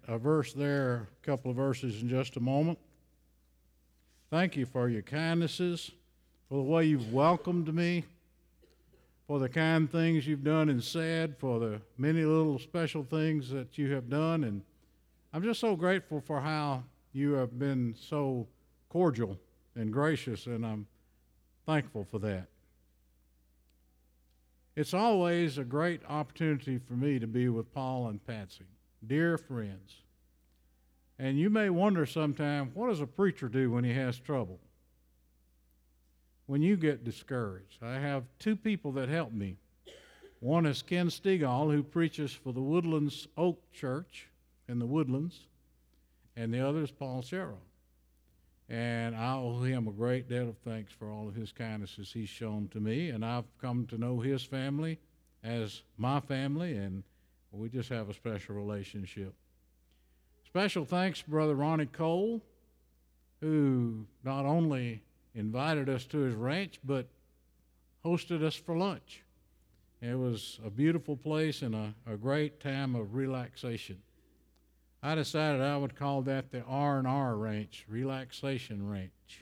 a verse there, a couple of verses in just a moment. Thank you for your kindnesses, for the way you've welcomed me, for the kind things you've done and said, for the many little special things that you have done. And I'm just so grateful for how you have been so cordial and gracious, and I'm thankful for that. It's always a great opportunity for me to be with Paul and Patsy, dear friends. And you may wonder sometime, what does a preacher do when he has trouble? When you get discouraged? I have two people that help me. One is Ken Stegall, who preaches for the Woodlands Oak Church in the Woodlands, and the other is Paul Sherrill. And I owe him a great debt of thanks for all of his kindnesses he's shown to me, and I've come to know his family as my family, and we just have a special relationship. Special thanks to Brother Ronnie Cole, who not only invited us to his ranch, but hosted us for lunch. It was a beautiful place and a great time of relaxation. I decided I would call that the R&R Ranch, Relaxation Ranch.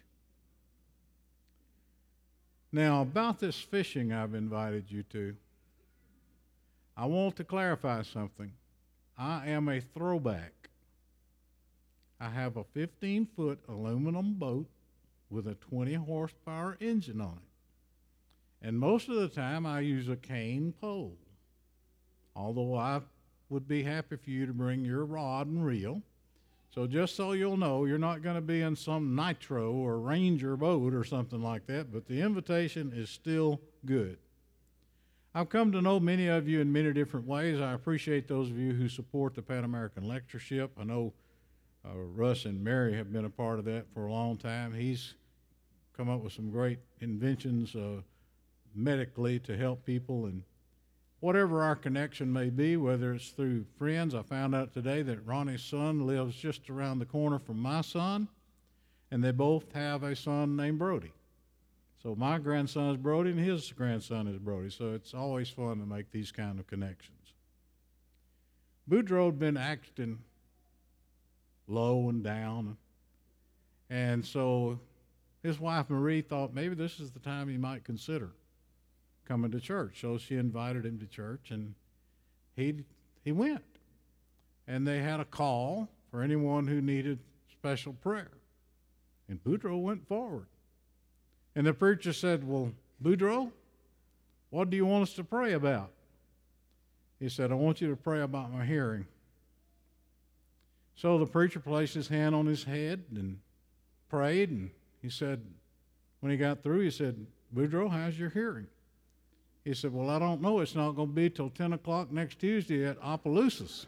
Now, about this fishing I've invited you to, I want to clarify something. I am a throwback. I have a 15-foot aluminum boat with a 20-horsepower engine on it. And most of the time I use a cane pole, although I would be happy for you to bring your rod and reel. So just so you'll know, you're not going to be in some Nitro or Ranger boat or something like that, but the invitation is still good. I've come to know many of you in many different ways. I appreciate those of you who support the Pan American Lectureship. I know Russ and Mary have been a part of that for a long time. He's come up with some great inventions medically to help people, and whatever our connection may be, whether it's through friends. I found out today that Ronnie's son lives just around the corner from my son, and they both have a son named Brody. So my grandson is Brody, and his grandson is Brody. So it's always fun to make these kind of connections. Boudreaux had been acting low and down, and so his wife Marie thought maybe this is the time he might consider coming to church. So she invited him to church, and he went. And they had a call for anyone who needed special prayer. And Boudreaux went forward. And the preacher said, "Well, Boudreaux, what do you want us to pray about?" He said, "I want you to pray about my hearing." So the preacher placed his hand on his head and prayed, and he said, when he got through, he said, "Boudreaux, how's your hearing?" He said, "Well, I don't know. It's not going to be till 10 o'clock next Tuesday at Opelousas."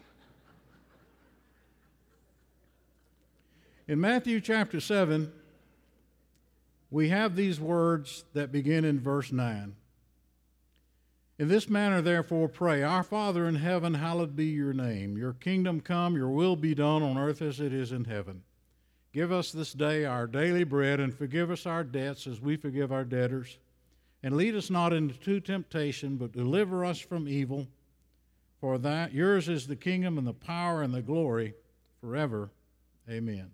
In Matthew chapter 7, we have these words that begin in verse 9. "In this manner, therefore, pray, Our Father in heaven, hallowed be your name. Your kingdom come, your will be done on earth as it is in heaven. Give us this day our daily bread, and forgive us our debts as we forgive our debtors. And lead us not into temptation, but deliver us from evil. For that yours is the kingdom and the power and the glory forever. Amen."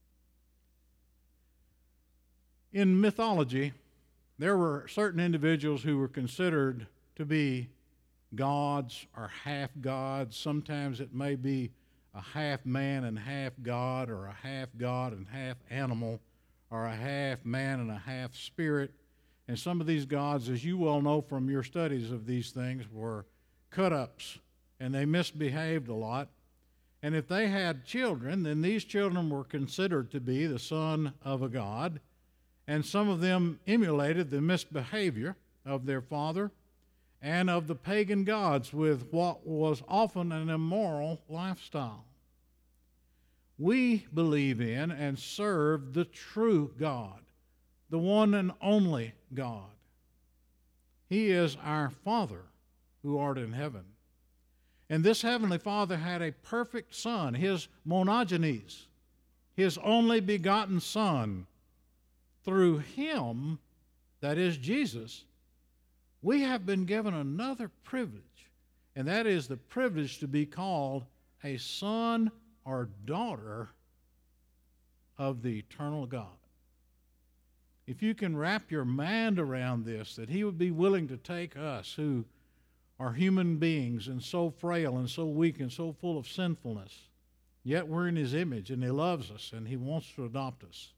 In mythology, there were certain individuals who were considered to be gods or half gods. Sometimes it may be a half man and half god, or a half god and half animal, or a half man and a half spirit. And some of these gods, as you well know from your studies of these things, were cut-ups, and they misbehaved a lot. And if they had children, then these children were considered to be the son of a god, and some of them emulated the misbehavior of their father and of the pagan gods with what was often an immoral lifestyle. We believe in and serve the true God, the one and only God. He is our Father who art in heaven. And this heavenly Father had a perfect Son, his monogenes, his only begotten Son. Through him, that is Jesus, we have been given another privilege, and that is the privilege to be called a son or daughter of the eternal God. If you can wrap your mind around this, that he would be willing to take us who are human beings and so frail and so weak and so full of sinfulness, yet we're in his image and he loves us and he wants to adopt us.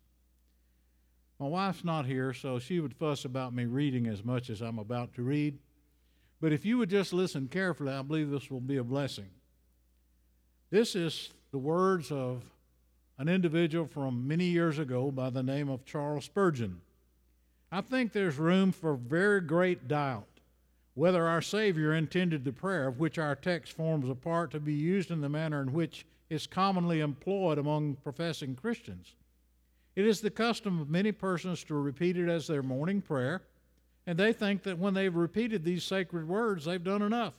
My wife's not here, so she would fuss about me reading as much as I'm about to read. But if you would just listen carefully, I believe this will be a blessing. This is the words of an individual from many years ago by the name of Charles Spurgeon. I think there's room for very great doubt whether our Savior intended the prayer of which our text forms a part to be used in the manner in which is commonly employed among professing Christians. It is the custom of many persons to repeat it as their morning prayer, and they think that when they've repeated these sacred words, they've done enough.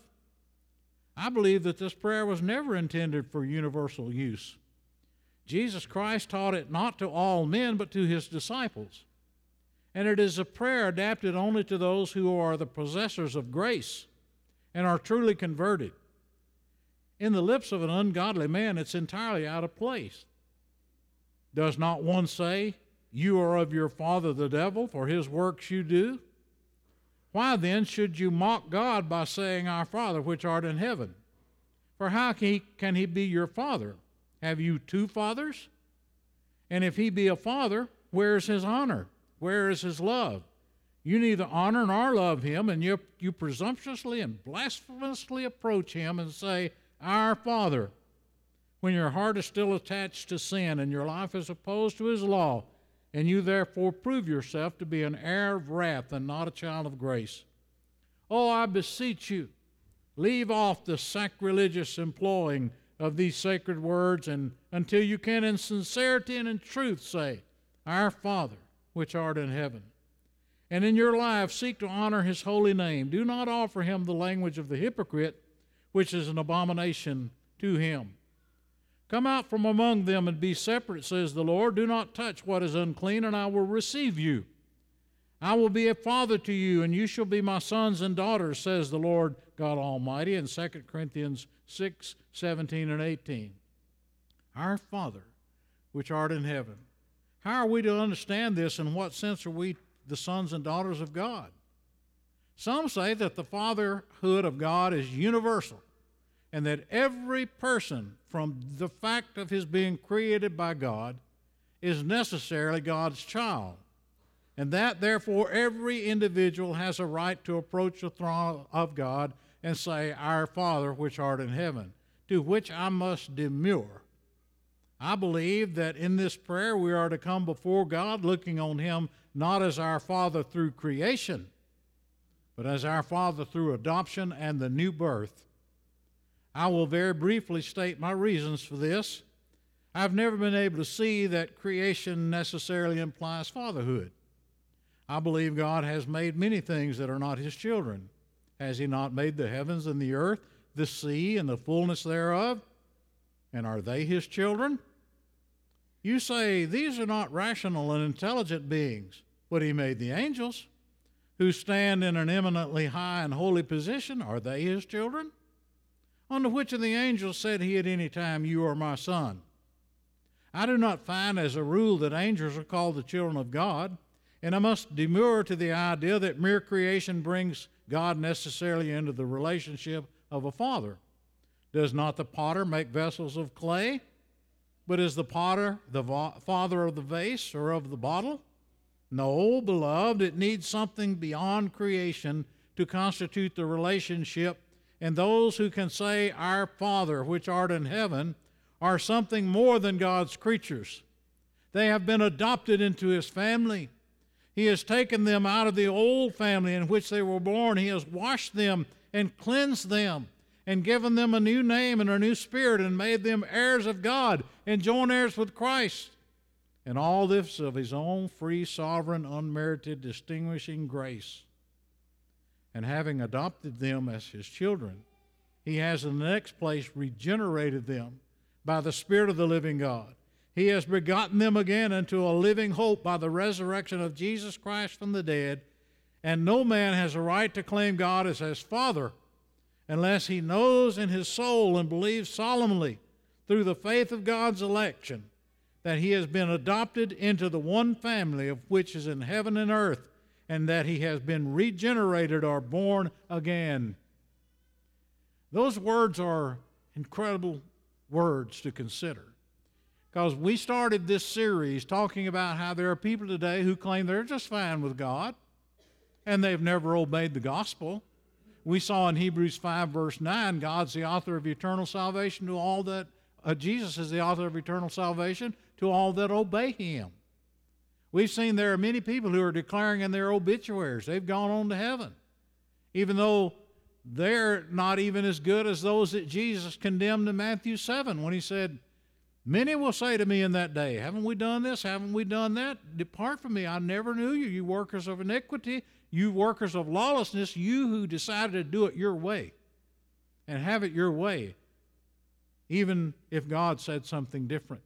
I believe that this prayer was never intended for universal use. Jesus Christ taught it not to all men, but to his disciples. And it is a prayer adapted only to those who are the possessors of grace and are truly converted. In the lips of an ungodly man, it's entirely out of place. Does not one say, "You are of your father the devil, for his works you do"? Why then should you mock God by saying, "Our Father which art in heaven"? For how can he be your father? Have you two fathers? And if he be a father, where is his honor? Where is his love? You neither honor nor love him, and you presumptuously and blasphemously approach him and say, "Our Father," when your heart is still attached to sin and your life is opposed to his law, and you therefore prove yourself to be an heir of wrath and not a child of grace. Oh, I beseech you, leave off the sacrilegious employing of these sacred words, and until you can in sincerity and in truth say, "Our Father, which art in heaven." And in your life seek to honor his holy name. Do not offer him the language of the hypocrite, which is an abomination to him. Come out from among them and be separate, says the Lord. Do not touch what is unclean, and I will receive you. I will be a father to you, and you shall be my sons and daughters, says the Lord God Almighty, in 2 Corinthians 6, 17, and 18. Our Father, which art in heaven. How are we to understand this? In what sense are we the sons and daughters of God? Some say that the fatherhood of God is universal, and that every person, from the fact of his being created by God, is necessarily God's child, and that, therefore, every individual has a right to approach the throne of God and say, "Our Father, which art in heaven," to which I must demur. I believe that in this prayer we are to come before God looking on him not as our Father through creation, but as our Father through adoption and the new birth. I will very briefly state my reasons for this. I've never been able to see that creation necessarily implies fatherhood. I believe God has made many things that are not his children. Has he not made the heavens and the earth, the sea and the fullness thereof? And are they his children? You say, these are not rational and intelligent beings, but he made the angels, who stand in an eminently high and holy position. Are they his children? Unto which of the angels said he at any time, "You are my son"? I do not find as a rule that angels are called the children of God, and I must demur to the idea that mere creation brings God necessarily into the relationship of a father. Does not the potter make vessels of clay? But is the potter the father of the vase or of the bottle? No, beloved, it needs something beyond creation to constitute the relationship, and those who can say, "Our Father, which art in heaven," are something more than God's creatures. They have been adopted into his family. He has taken them out of the old family in which they were born. He has washed them and cleansed them and given them a new name and a new spirit and made them heirs of God and joint heirs with Christ. And all this of his own free, sovereign, unmerited, distinguishing grace. And having adopted them as his children, he has in the next place regenerated them by the Spirit of the living God. He has begotten them again into a living hope by the resurrection of Jesus Christ from the dead, and no man has a right to claim God as his Father unless he knows in his soul and believes solemnly through the faith of God's election, that he has been adopted into the one family of which is in heaven and earth, and that he has been regenerated or born again. Those words are incredible words to consider, because we started this series talking about how there are people today who claim they're just fine with God, and they've never obeyed the gospel. We saw in Hebrews 5, verse 9, God's the author of eternal salvation to all that, Jesus is the author of eternal salvation to all that obey him. We've seen there are many people who are declaring in their obituaries they've gone on to heaven, even though they're not even as good as those that Jesus condemned in Matthew 7 when he said, "Many will say to me in that day, haven't we done this? Haven't we done that? Depart from me, I never knew you, you workers of iniquity, you workers of lawlessness, you who decided to do it your way and have it your way, even if God said something different."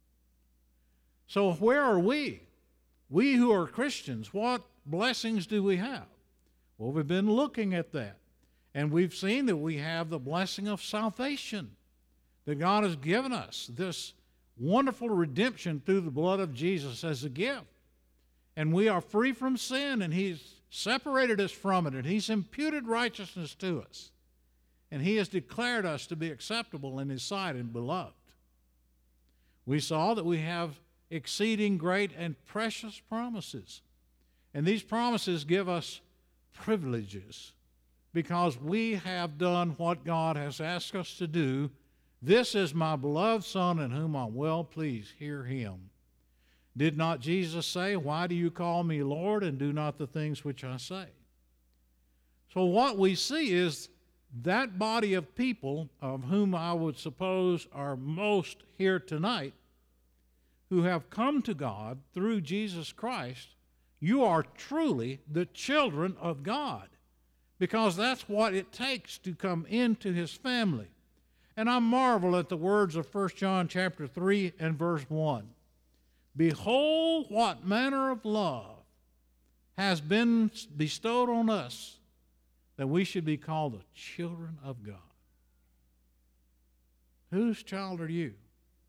So where are we? We who are Christians, what blessings do we have? Well, we've been looking at that, and we've seen that we have the blessing of salvation, that God has given us this wonderful redemption through the blood of Jesus as a gift. And we are free from sin, and he's separated us from it, and he's imputed righteousness to us. And he has declared us to be acceptable in his sight and beloved. We saw that we have exceeding great and precious promises. And these promises give us privileges because we have done what God has asked us to do. "This is my beloved Son in whom I'm well pleased. Hear him." Did not Jesus say, "Why do you call me Lord and do not the things which I say?" So what we see is that body of people, of whom I would suppose are most here tonight, who have come to God through Jesus Christ, you are truly the children of God, because that's what it takes to come into his family. And I marvel at the words of 1 John chapter 3 and verse 1. "Behold, what manner of love has been bestowed on us, that we should be called the children of God." Whose child are you?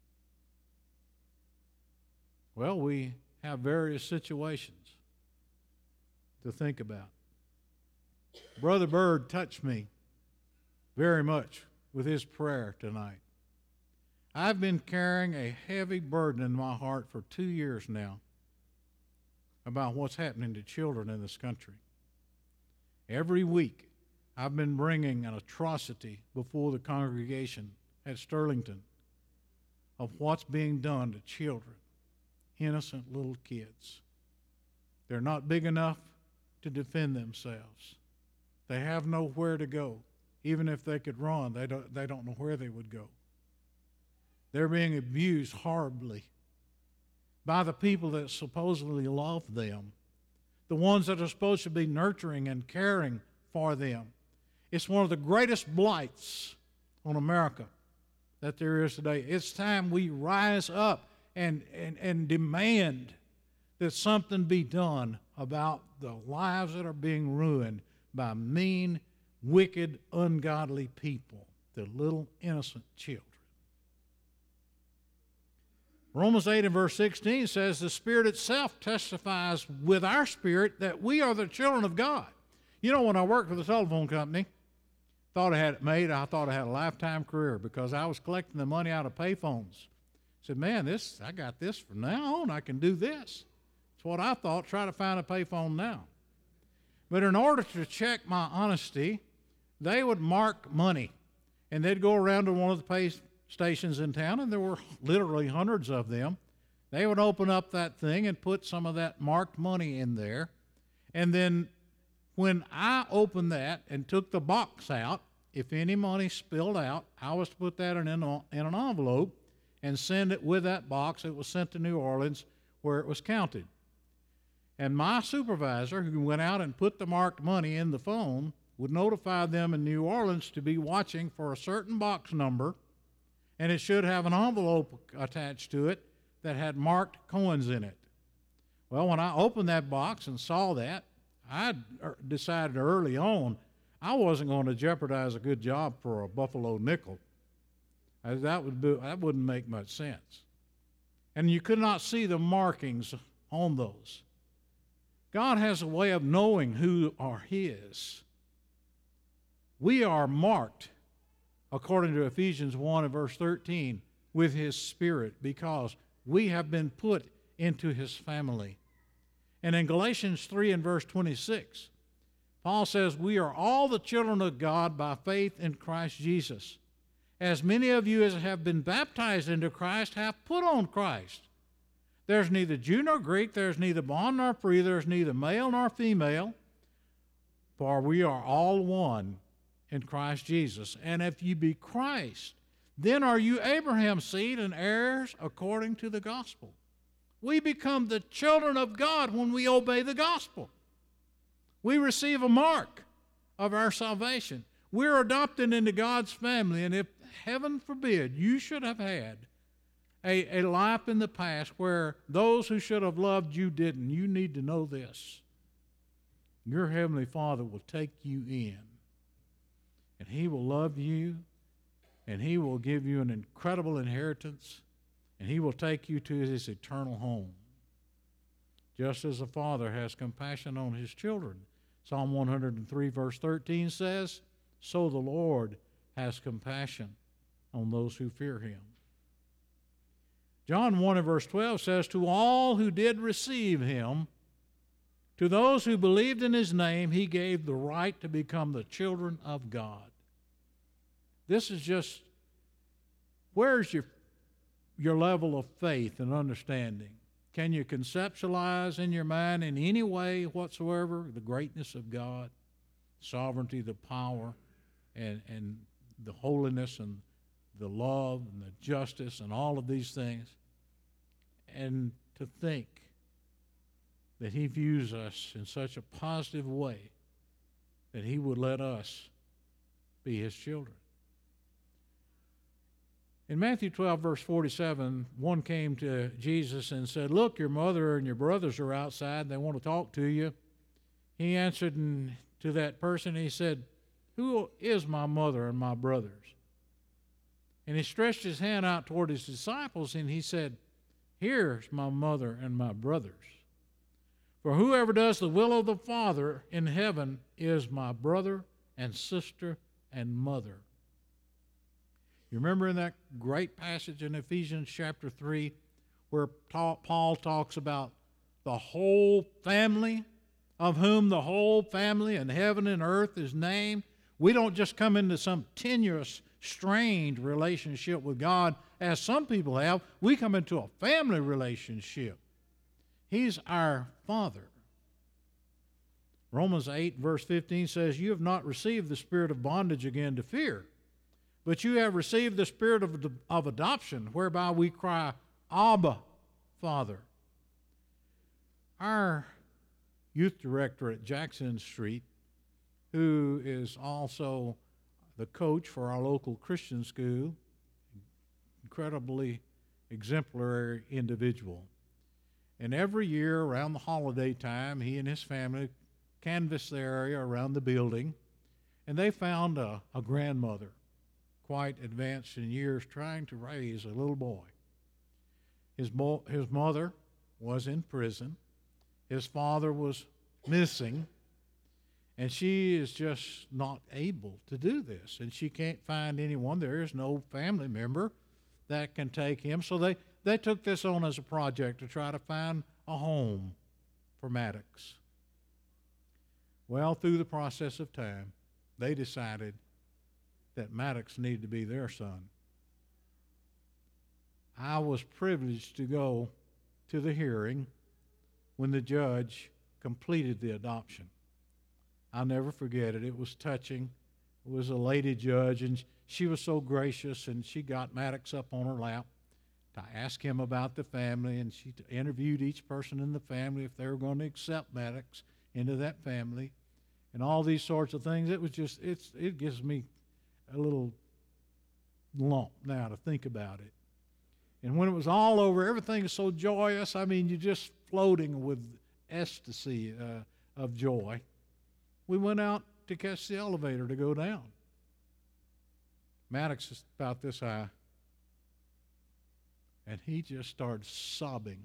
Well, we have various situations to think about. Brother Bird touched me very much with his prayer tonight. I've been carrying a heavy burden in my heart for 2 years now about what's happening to children in this country. Every week, I've been bringing an atrocity before the congregation at Sterlington of what's being done to children, innocent little kids. They're not big enough to defend themselves. They have nowhere to go. Even if they could run, they don't know where they would go. They're being abused horribly by the people that supposedly love them, the ones that are supposed to be nurturing and caring for them. It's one of the greatest blights on America that there is today. It's time we rise up and demand that something be done about the lives that are being ruined by mean, wicked, ungodly people, the little innocent children. Romans 8 and verse 16 says, "The Spirit itself testifies with our spirit that we are the children of God." You know, when I worked for the telephone company, thought I had it made. I thought I had a lifetime career because I was collecting the money out of payphones. Said, "Man, I got this from now on. I can do this." It's what I thought. Try to find a payphone now. But in order to check my honesty, they would mark money, and they'd go around to one of the pay stations in town, and there were literally hundreds of them. They would open up that thing and put some of that marked money in there, and then when I opened that and took the box out, if any money spilled out, I was to put that in an envelope and send it with that box. It was sent to New Orleans where it was counted. And my supervisor, who went out and put the marked money in the phone, would notify them in New Orleans to be watching for a certain box number, and it should have an envelope attached to it that had marked coins in it. Well, when I opened that box and saw that, I decided early on I wasn't going to jeopardize a good job for a Buffalo nickel. That wouldn't make much sense. And you could not see the markings on those. God has a way of knowing who are His. We are marked, according to Ephesians 1 and verse 13, with His Spirit because we have been put into His family. And in Galatians 3 and verse 26, Paul says, we are all the children of God by faith in Christ Jesus. As many of you as have been baptized into Christ have put on Christ. There's neither Jew nor Greek, there's neither bond nor free, there's neither male nor female, for we are all one in Christ Jesus. And if you be Christ, then are you Abraham's seed and heirs according to the gospel. We become the children of God when we obey the gospel. We receive a mark of our salvation. We're adopted into God's family, and if, heaven forbid, you should have had a life in the past where those who should have loved you didn't, you need to know this. Your Heavenly Father will take you in, and He will love you, and He will give you an incredible inheritance, and He will take you to His eternal home. Just as a father has compassion on his children. Psalm 103 verse 13 says, so the Lord has compassion on those who fear Him. John 1 and verse 12 says, to all who did receive Him, to those who believed in His name, He gave the right to become the children of God. This is just, where's your level of faith and understanding? Can you conceptualize in your mind in any way whatsoever the greatness of God, sovereignty, the power, and the holiness and the love and the justice and all of these things? And to think that He views us in such a positive way that He would let us be His children. In Matthew 12, verse 47, one came to Jesus and said, look, your mother and your brothers are outside. They want to talk to you. He answered to that person, he said, who is my mother and my brothers? And he stretched his hand out toward his disciples, and he said, here's my mother and my brothers. For whoever does the will of the Father in heaven is my brother and sister and mother. You remember in that great passage in Ephesians chapter 3 where Paul talks about the whole family, of whom the whole family in heaven and earth is named? We don't just come into some tenuous, strained relationship with God as some people have. We come into a family relationship. He's our Father. Romans 8 verse 15 says, you have not received the spirit of bondage again to fear, but you have received the spirit of adoption, whereby we cry, Abba, Father. Our youth director at Jackson Street, who is also the coach for our local Christian school, incredibly exemplary individual. And every year around the holiday time, he and his family canvassed the area around the building, and they found a grandmother, quite advanced in years, trying to raise a little boy. His mother was in prison. His father was missing. And she is just not able to do this. And she can't find anyone. There is no family member that can take him. So they took this on as a project to try to find a home for Maddox. Well, through the process of time, they decided that Maddox needed to be their son. I was privileged to go to the hearing when the judge completed the adoption. I'll never forget it. It was touching. It was a lady judge, and she was so gracious, and she got Maddox up on her lap to ask him about the family, and she interviewed each person in the family if they were going to accept Maddox into that family, and all these sorts of things. It was just, it gives me a little lump now to think about it. And when it was all over, everything is so joyous. I mean, you're just floating with ecstasy of joy. We went out to catch the elevator to go down. Maddox is about this high. And he just started sobbing.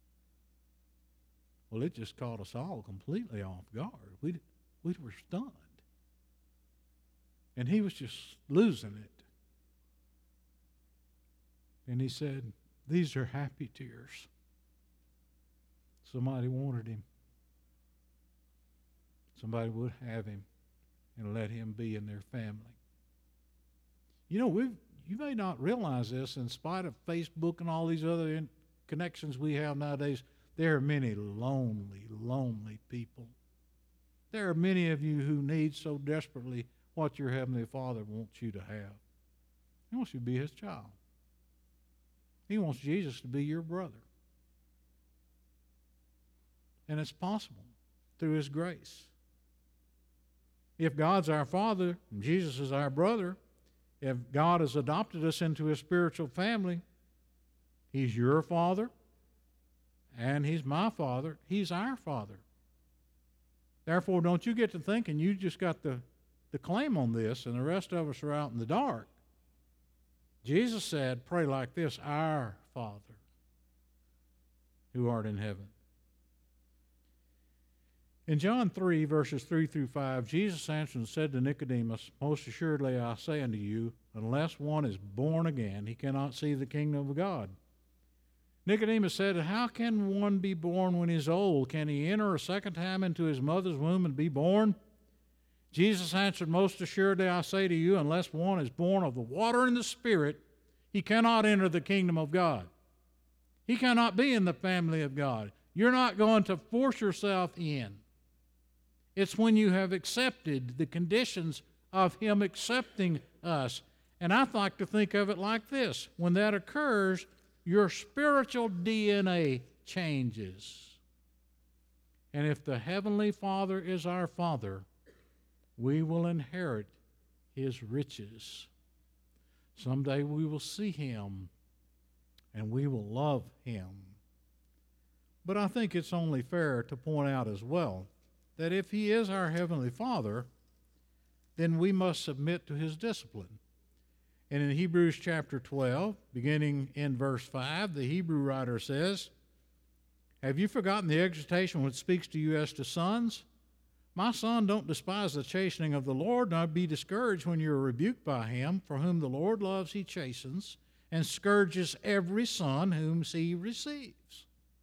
Well, it just caught us all completely off guard. We were stunned. And he was just losing it. And he said, "These are happy tears. Somebody wanted him. Somebody would have him and let him be in their family." You know, you may not realize this, in spite of Facebook and all these other connections we have nowadays, there are many lonely, lonely people. There are many of you who need so desperately what your Heavenly Father wants you to have. He wants you to be His child. He wants Jesus to be your brother. And it's possible through His grace. If God's our Father and Jesus is our brother, if God has adopted us into His spiritual family, He's your Father and He's my Father. He's our Father. Therefore, don't you get to thinking you just got the claim on this and the rest of us are out in the dark. Jesus said, pray like this, "Our Father who art in heaven." In John 3, verses 3 through 5, Jesus answered and said to Nicodemus, "Most assuredly I say unto you, unless one is born again, he cannot see the kingdom of God." Nicodemus said, "How can one be born when he is old? Can he enter a second time into his mother's womb and be born?" Jesus answered, "Most assuredly I say to you, unless one is born of the water and the Spirit, he cannot enter the kingdom of God." He cannot be in the family of God. You're not going to force yourself in. It's when you have accepted the conditions of Him accepting us. And I like to think of it like this. When that occurs, your spiritual DNA changes. And if the Heavenly Father is our Father, we will inherit His riches. Someday we will see Him and we will love Him. But I think it's only fair to point out as well that if He is our Heavenly Father, then we must submit to His discipline. And in Hebrews chapter 12, beginning in verse 5, the Hebrew writer says, "Have you forgotten the exhortation which speaks to you as to sons? My son, don't despise the chastening of the Lord, nor be discouraged when you are rebuked by Him. For whom the Lord loves, He chastens, and scourges every son whom He receives.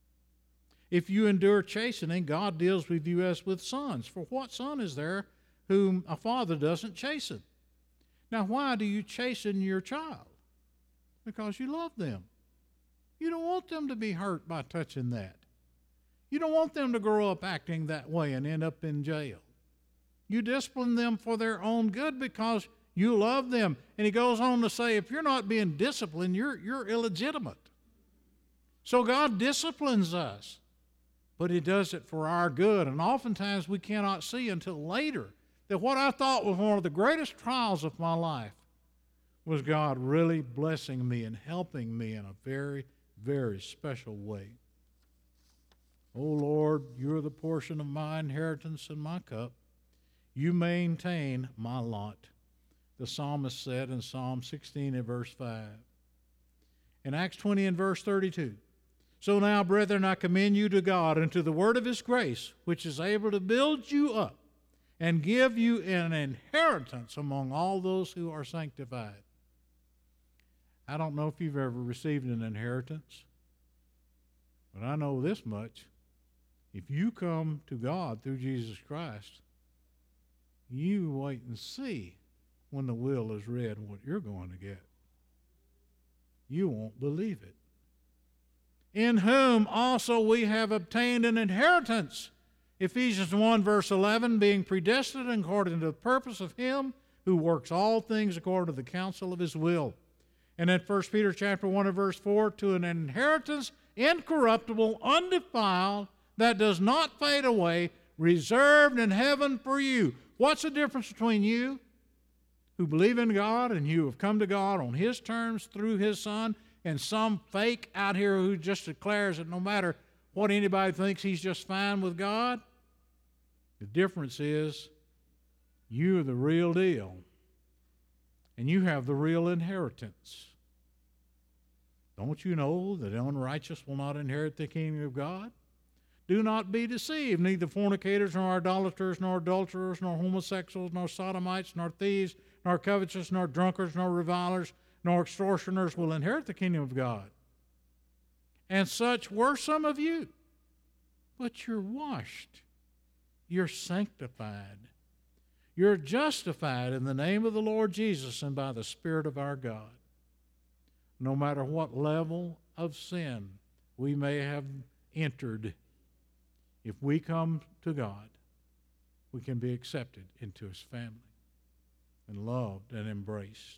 If you endure chastening, God deals with you as with sons. For what son is there whom a father doesn't chasten? Now, why do you chasten your child? Because you love them. You don't want them to be hurt by touching that. You don't want them to grow up acting that way and end up in jail. You discipline them for their own good because you love them." And he goes on to say, if you're not being disciplined, you're illegitimate. So God disciplines us, but He does it for our good. And oftentimes we cannot see until later that what I thought was one of the greatest trials of my life was God really blessing me and helping me in a very, very special way. "O Lord, you are the portion of my inheritance and my cup. You maintain my lot," the psalmist said in Psalm 16 and verse 5. In Acts 20 and verse 32, "So now, brethren, I commend you to God and to the word of His grace, which is able to build you up and give you an inheritance among all those who are sanctified." I don't know if you've ever received an inheritance, but I know this much. If you come to God through Jesus Christ, you wait and see when the will is read what you're going to get. You won't believe it. "In whom also we have obtained an inheritance." Ephesians 1 verse 11, "being predestined according to the purpose of Him who works all things according to the counsel of His will." And in 1 Peter chapter 1 and verse 4, "to an inheritance incorruptible, undefiled, that does not fade away, reserved in heaven for you." What's the difference between you who believe in God and you have come to God on His terms through His Son, and some fake out here who just declares that no matter what anybody thinks, he's just fine with God? The difference is you're the real deal, and you have the real inheritance. Don't you know that the unrighteous will not inherit the kingdom of God? Do not be deceived. Neither fornicators, nor idolaters, nor adulterers, nor homosexuals, nor sodomites, nor thieves, nor covetous, nor drunkards, nor revilers, nor extortioners will inherit the kingdom of God. And such were some of you. But you're washed. You're sanctified. You're justified in the name of the Lord Jesus and by the Spirit of our God. No matter what level of sin we may have entered, if we come to God, we can be accepted into His family and loved and embraced.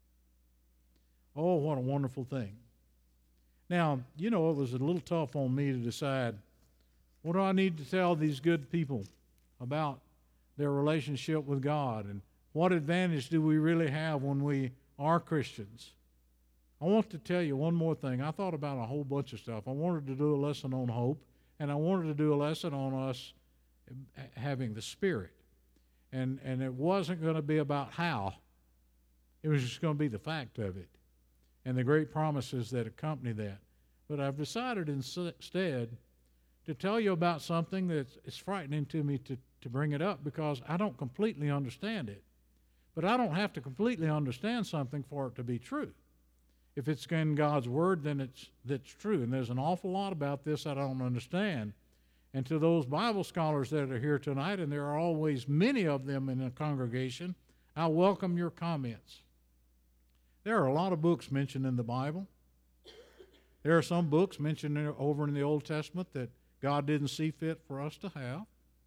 Oh, what a wonderful thing. Now, you know, it was a little tough on me to decide, what do I need to tell these good people about their relationship with God, and what advantage do we really have when we are Christians? I want to tell you one more thing. I thought about a whole bunch of stuff. I wanted to do a lesson on hope, and I wanted to do a lesson on us having the Spirit. And it wasn't going to be about how. It was just going to be the fact of it and the great promises that accompany that. But I've decided instead to tell you about something that's frightening to me to bring it up, because I don't completely understand it. But I don't have to completely understand something for it to be true. If it's in God's Word, then that's true. And there's an awful lot about this I don't understand. And to those Bible scholars that are here tonight, and there are always many of them in the congregation, I welcome your comments. There are a lot of books mentioned in the Bible. There are some books mentioned over in the Old Testament that God didn't see fit for us to have.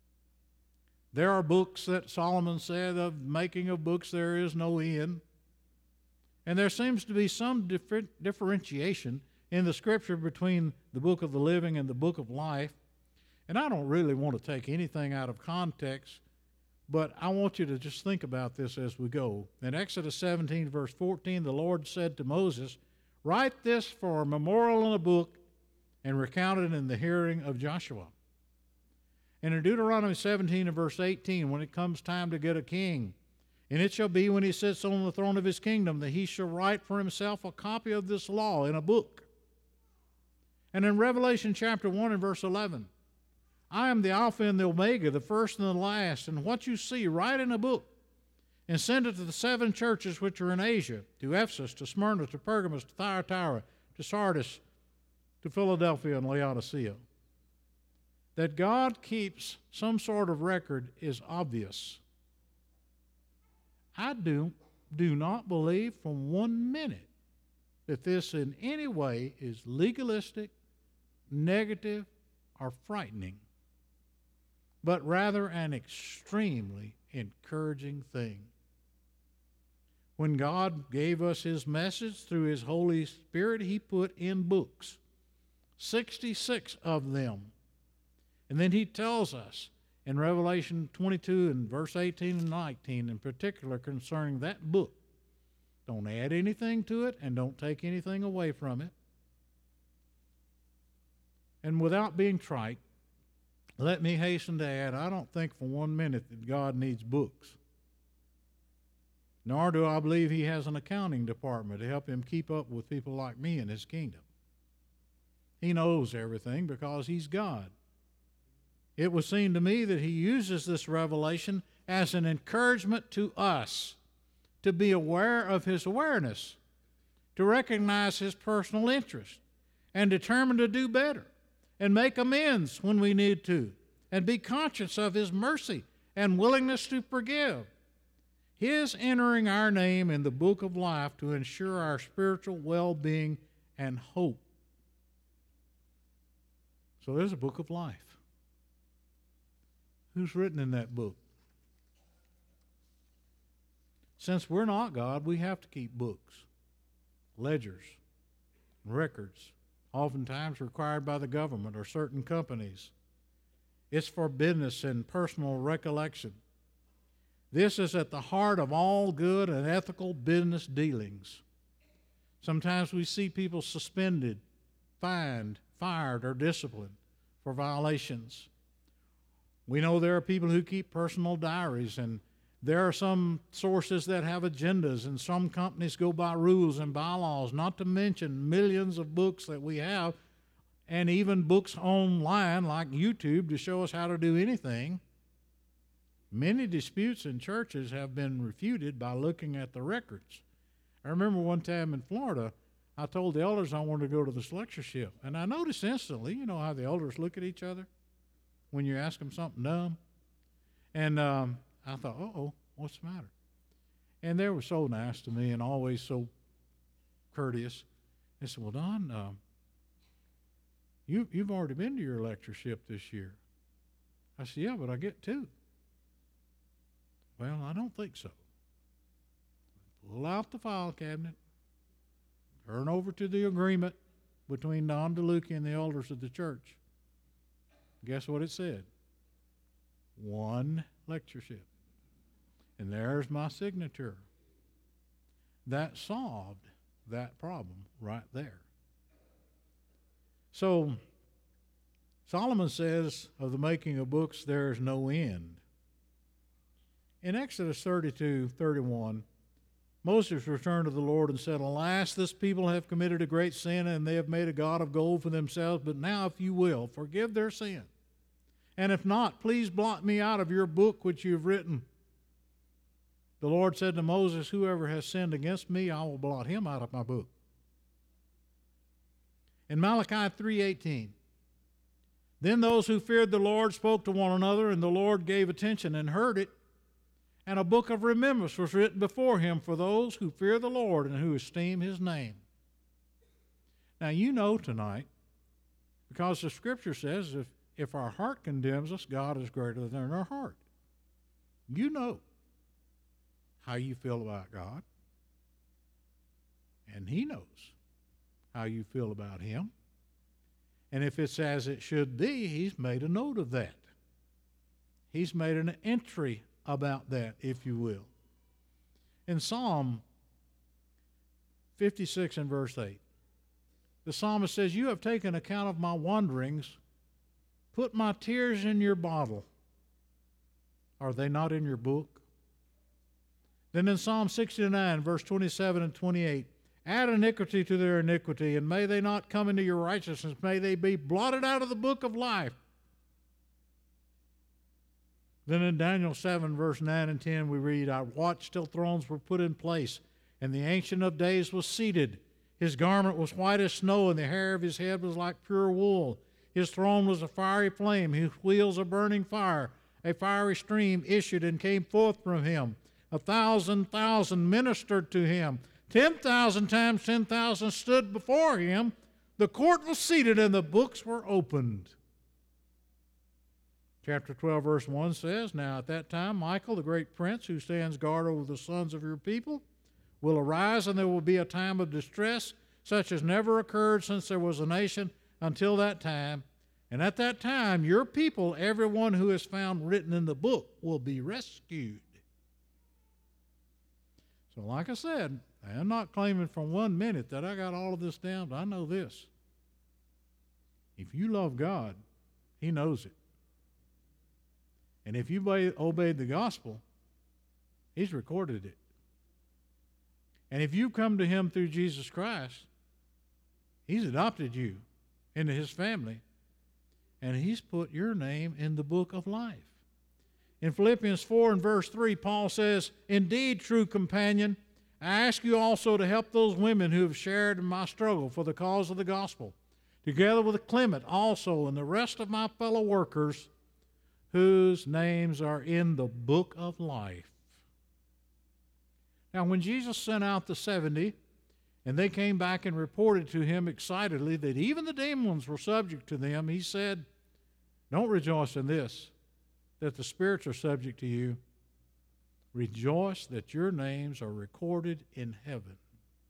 There are books that Solomon said, of making of books there is no end. And there seems to be some differentiation in the Scripture between the book of the living and the book of life. And I don't really want to take anything out of context, but I want you to just think about this as we go. In Exodus 17, verse 14, the Lord said to Moses, "Write this for a memorial in a book and recount it in the hearing of Joshua." And in Deuteronomy 17 and verse 18, when it comes time to get a king, and it shall be when he sits on the throne of his kingdom that he shall write for himself a copy of this law in a book. And in Revelation chapter 1 and verse 11, I am the Alpha and the Omega, the first and the last, and what you see, write in a book, and send it to the 7 churches which are in Asia, to Ephesus, to Smyrna, to Pergamos, to Thyatira, to Sardis, to Philadelphia, and Laodicea. That God keeps some sort of record is obvious. I do not believe for 1 minute that this in any way is legalistic, negative, or frightening, but rather an extremely encouraging thing. When God gave us His message through His Holy Spirit, He put in books, 66 of them. And then He tells us in Revelation 22 and verse 18 and 19 in particular concerning that book, don't add anything to it and don't take anything away from it. And without being trite, let me hasten to add, I don't think for 1 minute that God needs books. Nor do I believe He has an accounting department to help Him keep up with people like me in His kingdom. He knows everything because He's God. It would seem to me that He uses this revelation as an encouragement to us to be aware of His awareness, to recognize His personal interest, and determine to do better, and make amends when we need to, and be conscious of His mercy and willingness to forgive. His entering our name in the book of life to ensure our spiritual well-being and hope. So there's a book of life. Who's written in that book? Since we're not God, we have to keep books, ledgers, records, oftentimes required by the government or certain companies. It's for business and personal recollection. This is at the heart of all good and ethical business dealings. Sometimes we see people suspended, fined, fired, or disciplined for violations. We know there are people who keep personal diaries, and There are some sources that have agendas, and some companies go by rules and bylaws, not to mention millions of books that we have, and even books online like YouTube to show us how to do anything. Many disputes in churches have been refuted by looking at the records. I remember one time in Florida, I told the elders I wanted to go to this lectureship, and I noticed instantly, you know how the elders look at each other when you ask them something dumb? And I thought, uh-oh, what's the matter? And they were so nice to me and always so courteous. They said, well, Don, you've already been to your lectureship this year. I said, yeah, but I get two. Well, I don't think so. Pull out the file cabinet, turn over to the agreement between Don DeLuca and the elders of the church. Guess what it said? One lectureship. And there's my signature. That solved that problem right there. So, Solomon says of the making of books, there is no end. In Exodus 32:31, Moses returned to the Lord and said, alas, this people have committed a great sin, and they have made a god of gold for themselves. But now, if you will, forgive their sin. And if not, please blot me out of your book which you have written. The Lord said to Moses, whoever has sinned against me, I will blot him out of my book. In Malachi 3:18, then those who feared the Lord spoke to one another, and the Lord gave attention and heard it. And a book of remembrance was written before him for those who fear the Lord and who esteem his name. Now you know tonight, because the Scripture says if our heart condemns us, God is greater than our heart. You know how you feel about God, and he knows how you feel about him. And if it's as it should be, he's made a note of that. He's made an entry about that, if you will. In Psalm 56 and verse 8, the psalmist says, you have taken account of my wanderings, put my tears in your bottle. Are they not in your book? Then in Psalm 69, verse 27 and 28, add iniquity to their iniquity, and may they not come into your righteousness. May they be blotted out of the book of life. Then in Daniel 7, verse 9 and 10, we read, I watched till thrones were put in place, and the Ancient of Days was seated. His garment was white as snow, and the hair of his head was like pure wool. His throne was a fiery flame, his wheels a burning fire. A fiery stream issued and came forth from him. 1,000,000 ministered to him. 10,000 times 10,000 stood before him. The court was seated, and the books were opened. Chapter 12, verse 1 says, now at that time Michael, the great prince who stands guard over the sons of your people, will arise, and there will be a time of distress such as never occurred since there was a nation until that time. And at that time your people, everyone who is found written in the book, will be rescued. So like I said, I'm not claiming for 1 minute that I got all of this down, but I know this. If you love God, he knows it. And if you obeyed the gospel, he's recorded it. And if you come to him through Jesus Christ, he's adopted you into his family, and he's put your name in the book of life. In Philippians 4 and verse 3, Paul says, indeed, true companion, I ask you also to help those women who have shared in my struggle for the cause of the gospel, together with Clement also and the rest of my fellow workers whose names are in the book of life. Now, when Jesus sent out the 70, and they came back and reported to him excitedly that even the demons were subject to them, he said, don't rejoice in this, that the spirits are subject to you. Rejoice that your names are recorded in heaven.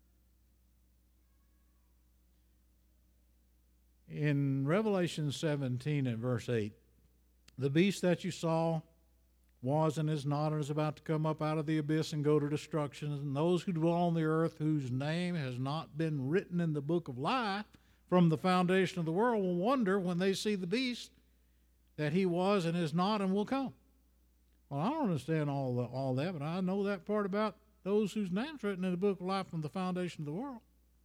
In Revelation 17 and verse 8, the beast that you saw was and is not and is about to come up out of the abyss and go to destruction. And those who dwell on the earth whose name has not been written in the book of life from the foundation of the world will wonder when they see the beast that he was and is not and will come. Well, I don't understand all that, but I know that part about those whose names written in the book of life from the foundation of the world.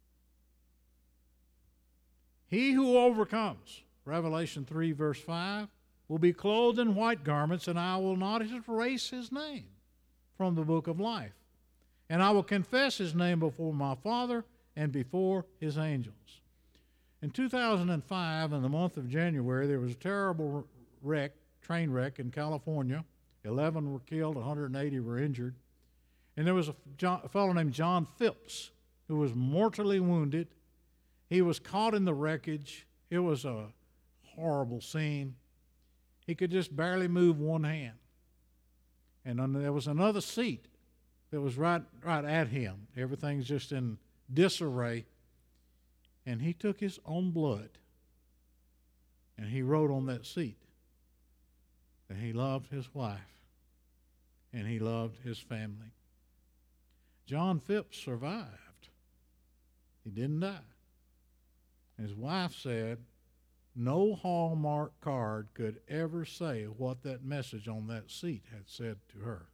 He who overcomes, Revelation 3, verse 5, will be clothed in white garments, and I will not erase his name from the book of life. And I will confess his name before my Father and before his angels. In 2005, in the month of January, there was a terrible train wreck in California. 11 were killed, 180 were injured. And there was a fellow named John Phipps who was mortally wounded. He was caught in the wreckage. It was a horrible scene. He could just barely move one hand. And then there was another seat that was right at him. Everything's just in disarray. And he took his own blood and he wrote on that seat that he loved his wife and he loved his family. John Phipps survived. He didn't die. His wife said no Hallmark card could ever say what that message on that seat had said to her.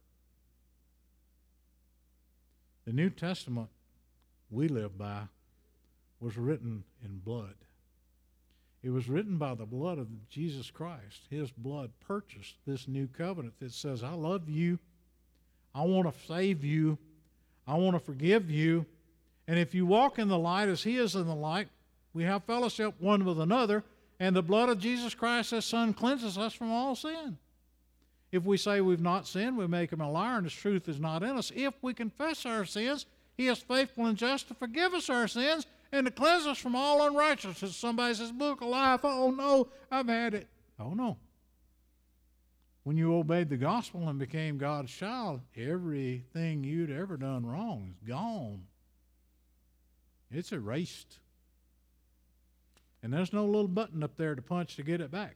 The New Testament we live by was written in blood. It was written by the blood of Jesus Christ. His blood purchased this new covenant that says, I love you, I want to save you, I want to forgive you, and if you walk in the light as he is in the light, we have fellowship one with another, and the blood of Jesus Christ, his Son, cleanses us from all sin. If we say we've not sinned, we make him a liar, and his truth is not in us. If we confess our sins, he is faithful and just to forgive us our sins and to cleanse us from all unrighteousness. Somebody says, book of life, oh no, I've had it. Oh no. When you obeyed the gospel and became God's child, everything you'd ever done wrong is gone. It's erased. And there's no little button up there to punch to get it back.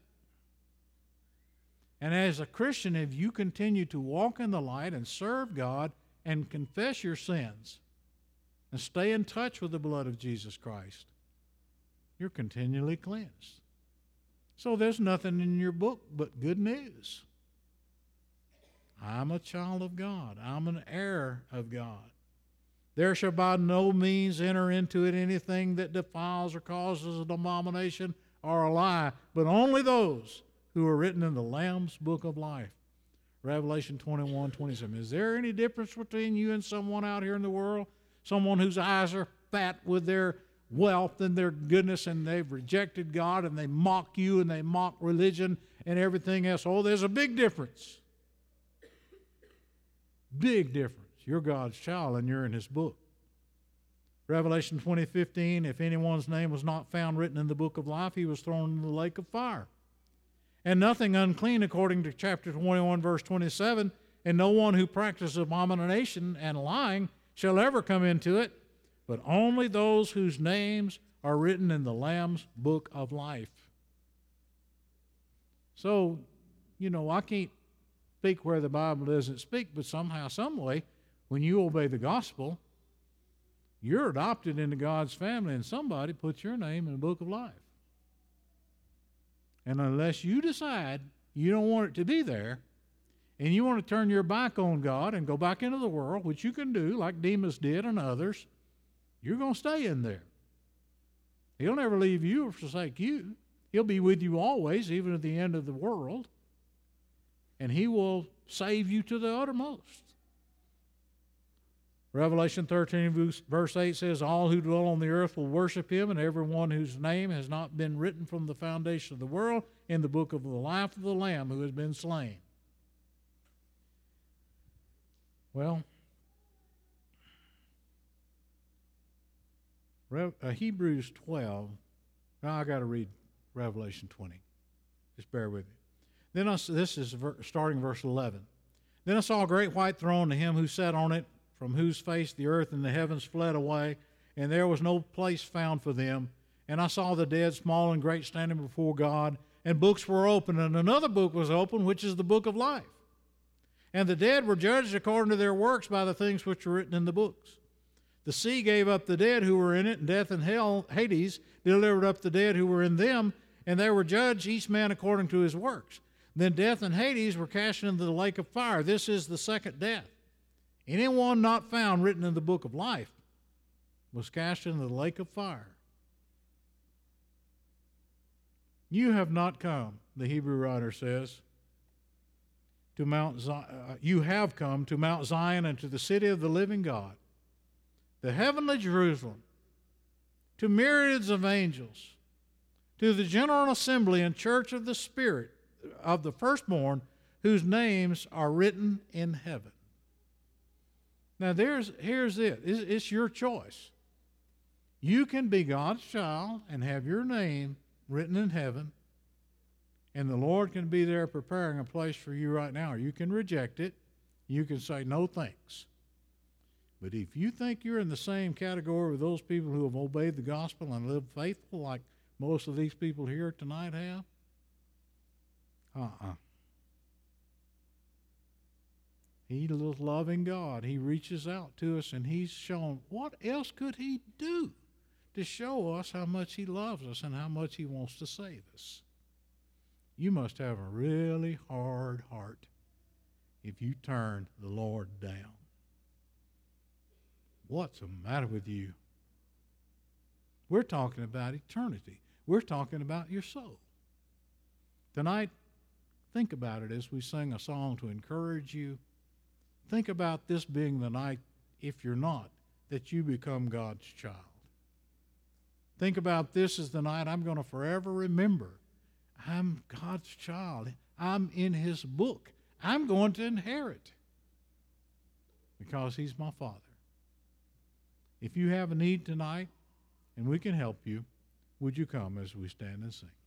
And as a Christian, if you continue to walk in the light and serve God and confess your sins and stay in touch with the blood of Jesus Christ, you're continually cleansed. So there's nothing in your book but good news. I'm a child of God. I'm an heir of God. There shall by no means enter into it anything that defiles or causes an abomination or a lie, but only those who are written in the Lamb's book of life. Revelation 21:27. Is there any difference between you and someone out here in the world? Someone whose eyes are fat with their wealth and their goodness, and they've rejected God, and they mock you, and they mock religion and everything else. Oh, there's a big difference. Big difference. You're God's child, and you're in his book. Revelation 20:15, if anyone's name was not found written in the book of life, he was thrown into the lake of fire. And nothing unclean, according to chapter 21, verse 27, and no one who practices abomination and lying shall ever come into it, but only those whose names are written in the Lamb's book of life. So, I can't speak where the Bible doesn't speak, but somehow, some way, when you obey the gospel, you're adopted into God's family, and somebody puts your name in the book of life. And unless you decide you don't want it to be there, and you want to turn your back on God and go back into the world, which you can do, like Demas did and others, you're going to stay in there. He'll never leave you or forsake you. He'll be with you always, even at the end of the world. And he will save you to the uttermost. Revelation 13, verse 8 says, all who dwell on the earth will worship him, and everyone whose name has not been written from the foundation of the world in the book of the life of the Lamb who has been slain. Well, Hebrews 12, now I got to read Revelation 20. Just bear with me. Then this is starting verse 11. Then I saw a great white throne, and him who sat on it, from whose face the earth and the heavens fled away, and there was no place found for them. And I saw the dead, small and great, standing before God, and books were opened, and another book was opened, which is the book of life. And the dead were judged according to their works by the things which were written in the books. The sea gave up the dead who were in it, and death and hell, Hades, delivered up the dead who were in them, and they were judged, each man according to his works. Then death and Hades were cast into the lake of fire. This is the second death. Anyone not found written in the book of life was cast into the lake of fire. You have not come, the Hebrew writer says, to Mount Zion. You have come to Mount Zion and to the city of the living God, the heavenly Jerusalem, to myriads of angels, to the general assembly and church of the Spirit of the firstborn, whose names are written in heaven. Now here's it. It's your choice. You can be God's child and have your name written in heaven, and the Lord can be there preparing a place for you right now. Or you can reject it. You can say no thanks. But if you think you're in the same category with those people who have obeyed the gospel and lived faithful like most of these people here tonight have, He's a loving God. He reaches out to us, and He's shown, what else could He do to show us how much He loves us and how much He wants to save us? You must have a really hard heart if you turn the Lord down. What's the matter with you? We're talking about eternity. We're talking about your soul. Tonight, think about it as we sing a song to encourage you. Think about this being the night, if you're not, that you become God's child. Think about this as the night I'm going to forever remember. I'm God's child. I'm in His book. I'm going to inherit because He's my Father. If you have a need tonight and we can help you, would you come as we stand and sing?